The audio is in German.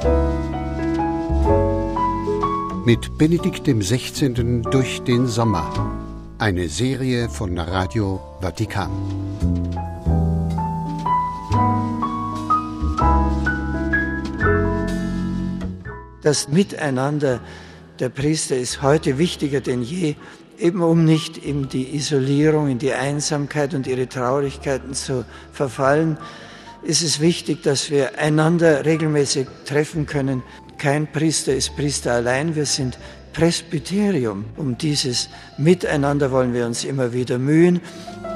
Mit Benedikt XVI. Durch den Sommer. Eine Serie von Radio Vatikan. Das Miteinander der Priester ist heute wichtiger denn je, eben um nicht in die Isolierung, in die Einsamkeit und ihre Traurigkeiten zu verfallen. Ist es wichtig, dass wir einander regelmäßig treffen können. Kein Priester ist Priester allein, wir sind Presbyterium. Um dieses Miteinander wollen wir uns immer wieder mühen.